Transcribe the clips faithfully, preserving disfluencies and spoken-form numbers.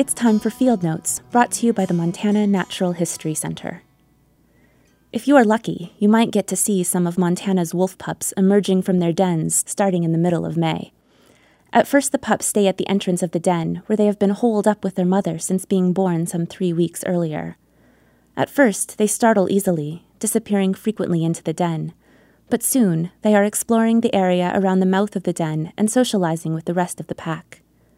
It's time for Field Notes, brought to you by the Montana Natural History Center. If you are lucky, you might get to see some of Montana's wolf pups emerging from their dens starting in the middle of May. At first, the pups stay at the entrance of the den, where they have been holed up with their mother since being born some three weeks earlier. At first, they startle easily, disappearing frequently into the den. But soon, they are exploring the area around the mouth of the den and socializing with the rest of the pack.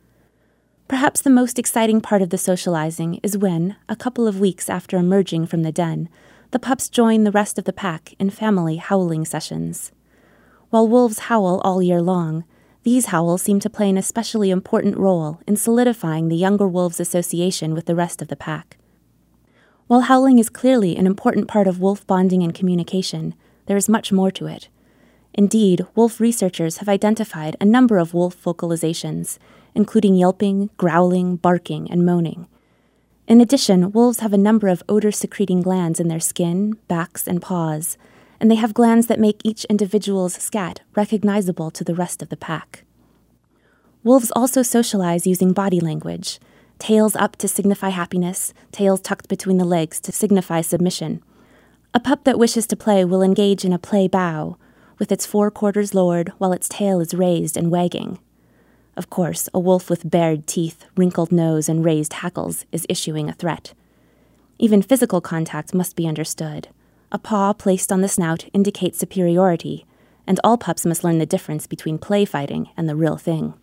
Perhaps the most exciting part of the socializing is when, a couple of weeks after emerging from the den, the pups join the rest of the pack in family howling sessions. While wolves howl all year long, these howls seem to play an especially important role in solidifying the younger wolves' association with the rest of the pack. While howling is clearly an important part of wolf bonding and communication, there is much more to it. Indeed, wolf researchers have identified a number of wolf vocalizations, including yelping, growling, barking, and moaning. In addition, wolves have a number of odor-secreting glands in their skin, backs, and paws, and they have glands that make each individual's scat recognizable to the rest of the pack. Wolves also socialize using body language, tails up to signify happiness, tails tucked between the legs to signify submission. A pup that wishes to play will engage in a play bow, with its forequarters lowered while its tail is raised and wagging. Of course, a wolf with bared teeth, wrinkled nose, and raised hackles is issuing a threat. Even physical contact must be understood. A paw placed on the snout indicates superiority, and all pups must learn the difference between play fighting and the real thing.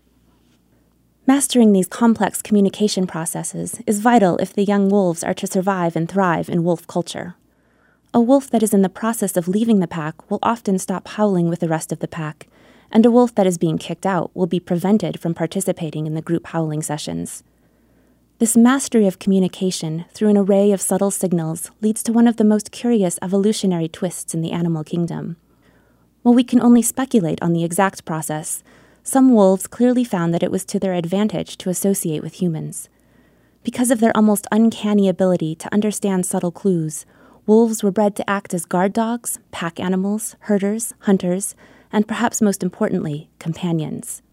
Mastering these complex communication processes is vital if the young wolves are to survive and thrive in wolf culture. A wolf that is in the process of leaving the pack will often stop howling with the rest of the pack, and a wolf that is being kicked out will be prevented from participating in the group howling sessions. This mastery of communication through an array of subtle signals leads to one of the most curious evolutionary twists in the animal kingdom. While we can only speculate on the exact process, some wolves clearly found that it was to their advantage to associate with humans. Because of their almost uncanny ability to understand subtle clues, wolves were bred to act as guard dogs, pack animals, herders, hunters, and perhaps most importantly, companions.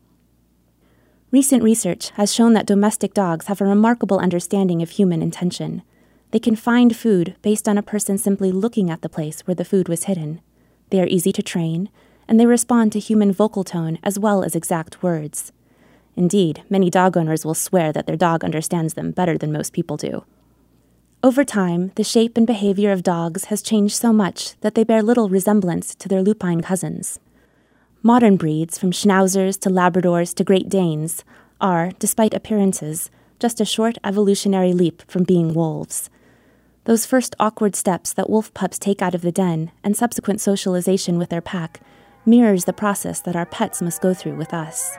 Recent research has shown that domestic dogs have a remarkable understanding of human intention. They can find food based on a person simply looking at the place where the food was hidden. They are easy to train, and they respond to human vocal tone as well as exact words. Indeed, many dog owners will swear that their dog understands them better than most people do. Over time, the shape and behavior of dogs has changed so much that they bear little resemblance to their lupine cousins. Modern breeds, from Schnauzers to Labradors to Great Danes, are, despite appearances, just a short evolutionary leap from being wolves. Those first awkward steps that wolf pups take out of the den and subsequent socialization with their pack mirrors the process that our pets must go through with us.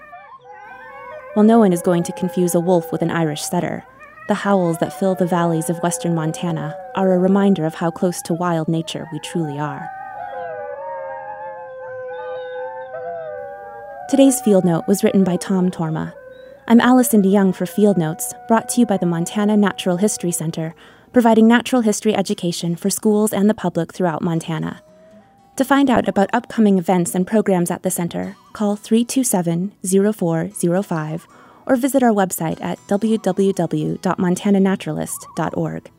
While no one is going to confuse a wolf with an Irish setter, the howls that fill the valleys of western Montana are a reminder of how close to wild nature we truly are. Today's Field Note was written by Tom Torma. I'm Allison DeYoung for Field Notes, brought to you by the Montana Natural History Center, providing natural history education for schools and the public throughout Montana. To find out about upcoming events and programs at the center, call three two seven, zero four zero five or visit our website at w w w dot montana naturalist dot org.